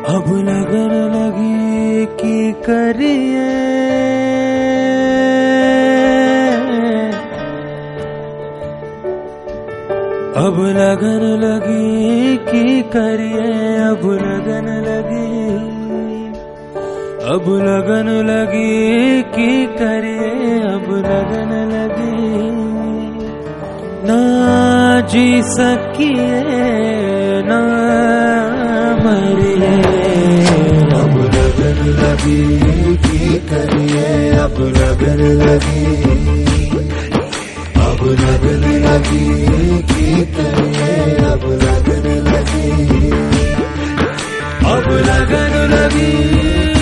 अब लगन लगी की करिए, अब लगन लगी की करिए, अब लगन लगी, अब लगन लगी की करिए, अब लगन लगी। ना जी सकिए ना मरिए, अब लगन लगी की करिए, अब लगन लगी, अब लगन लगी की करिए, अब लगन लगी, अब लगन लगी।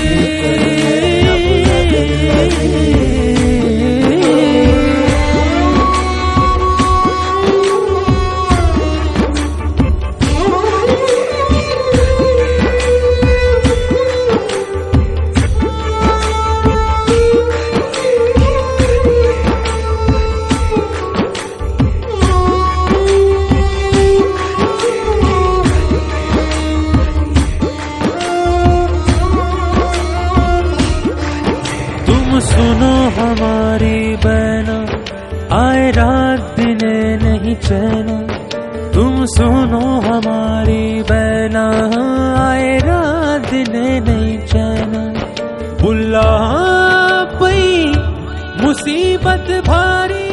सुनो हमारी बहना, आए रात दिने नहीं चैना। तुम सुनो हमारी बहना, आए रात दिने नहीं चैना। बुल्ला पई मुसीबत भारी,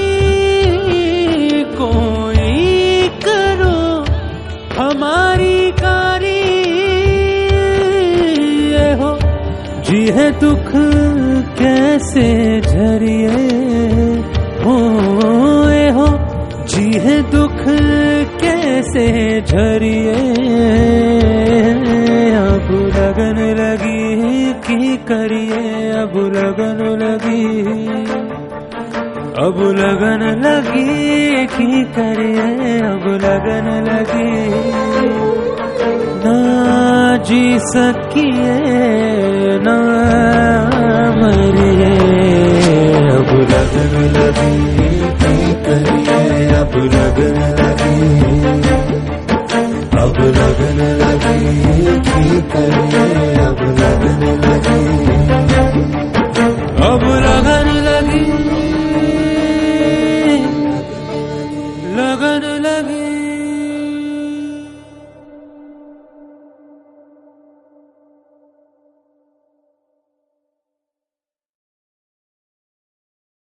कोई करो हमारी कारी। ये हो जी है दुख कैसे झरिए, हो जी है दुख कैसे झरिए। अब लगन लगी की करिए, अब लगन लगी, अब लगन लगी की करिए, अब लगन लगी। ना जी सकिए ना मरिए, अब लगन लगी की करिए, अब लगन लगी।